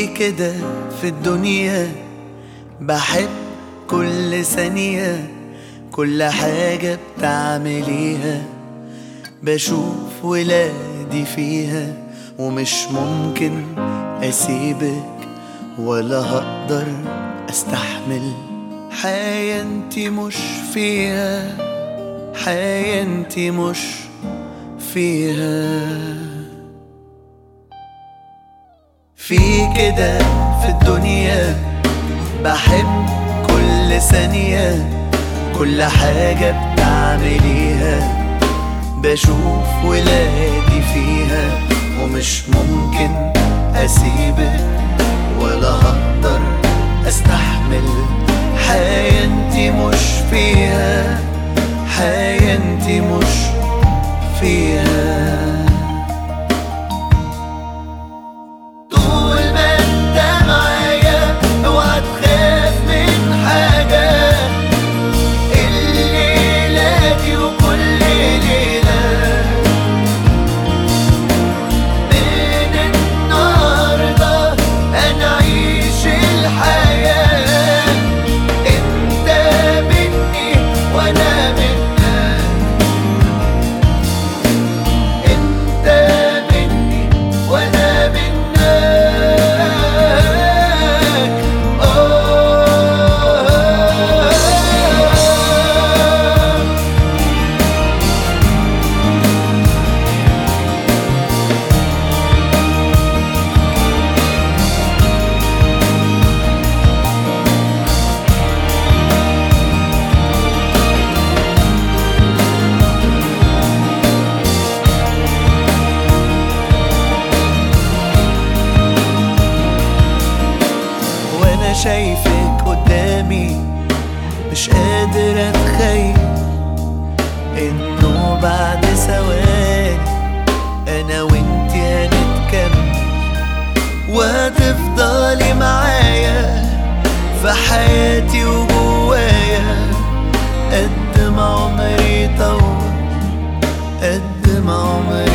كده في الدنيا بحب كل ثانية، كل حاجة بتعمليها بشوف ولادي فيها، ومش ممكن أسيبك ولا هقدر أستحمل حياة انتي مش فيها، حياة انتي مش فيها. في كده في الدنيا بحب كل ثانية، كل حاجة بتعمليها بشوف ولادي فيها، ومش ممكن أسيبك ولا هقدر أستحمل حياة انتي مش فيها، حياة انتي مش فيها. شايفك قدامي مش قادر اتخيل انه بعد ثواني انا وانتي هنتكمل، وهتفضلي معايا في حياتي وجوايا قد ما عمري طول، قد ما عمري